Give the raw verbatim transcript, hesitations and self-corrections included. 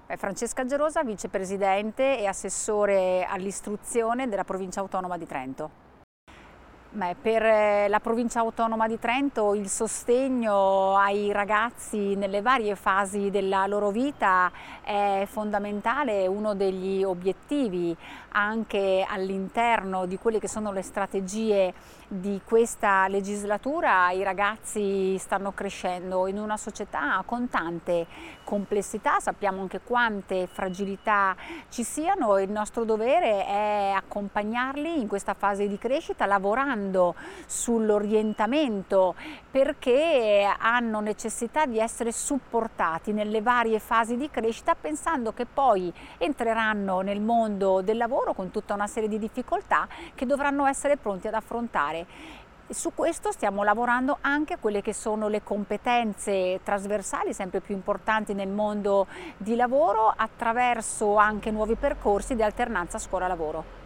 Beh, Francesca Gerosa, vicepresidente e assessore all'istruzione della Provincia Autonoma di Trento. Beh, per la Provincia Autonoma di Trento il sostegno ai ragazzi nelle varie fasi della loro vita è fondamentale, è uno degli obiettivi anche all'interno di quelle che sono le strategie di questa legislatura. I ragazzi stanno crescendo in una società con tante complessità, sappiamo anche quante fragilità ci siano e il nostro dovere è accompagnarli in questa fase di crescita lavorando sull'orientamento, perché hanno necessità di essere supportati nelle varie fasi di crescita, pensando che poi entreranno nel mondo del lavoro con tutta una serie di difficoltà che dovranno essere pronti ad affrontare. E su questo stiamo lavorando anche a quelle che sono le competenze trasversali sempre più importanti nel mondo di lavoro, attraverso anche nuovi percorsi di alternanza scuola-lavoro.